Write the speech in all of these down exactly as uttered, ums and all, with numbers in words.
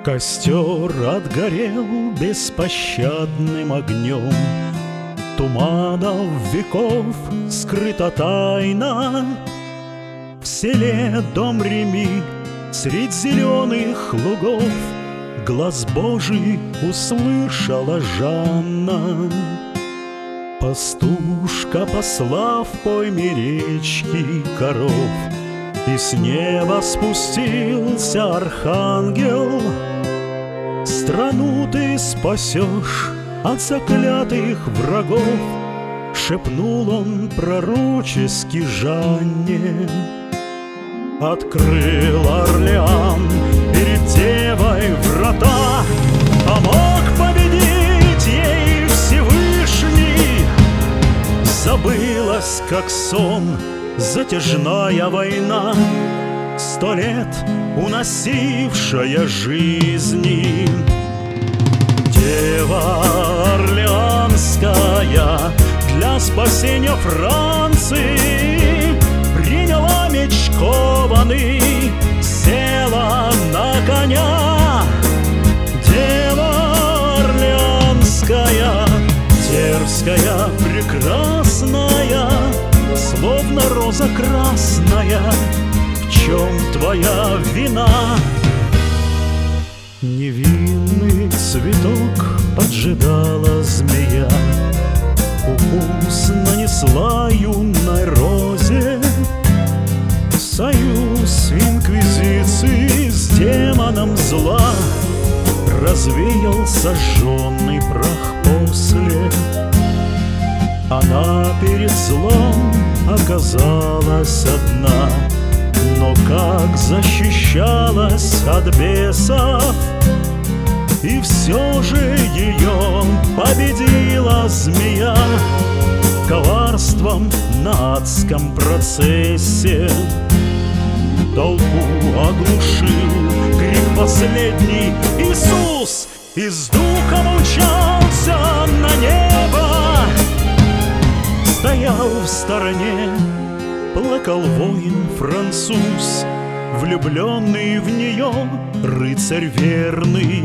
Костер отгорел беспощадным огнем, туманов веков скрыта тайна. В селе дом Реми средь зеленых лугов глаз Божий услышала Жанна. Пастушка, послав пойме речки коров, и с неба спустился архангел. Страну ты спасешь от заклятых врагов, шепнул он пророчески Жанне. Открыл Орлеан перед девой врата, помог победить ей Всевышний. Забылась, как сон, затяжная война, сто лет уносившая жизни. Дева Орлеанская для спасения Франции приняла меч кованый, села на коня. Дева Орлеанская, дерзкая, прекрасная, словно роза красная, в чем твоя вина? Невинный цветок поджидала змея, укус нанесла юной розе. Союз инквизиции с демоном зла развеял сожженный прах после. Она перед злом оказалась одна, но как защищалась от бесов, и все же ее победила змея коварством на адском процессе. Толпу оглушил крик последний. Иисус из духа умчался на небо. Стоял в стороне, плакал воин француз, влюбленный в нее рыцарь верный.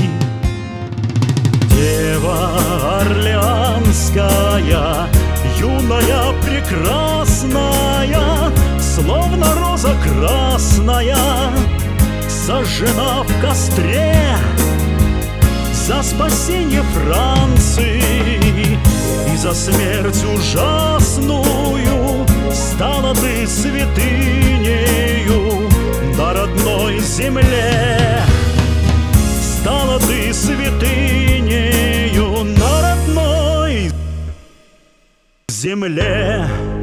Дева Орлеанская, юная, прекрасная, словно роза красная, сожжена в костре за спасение Франции и за смерть ужасную. Стала ты святынею на родной земле. Стала ты святынею на родной земле.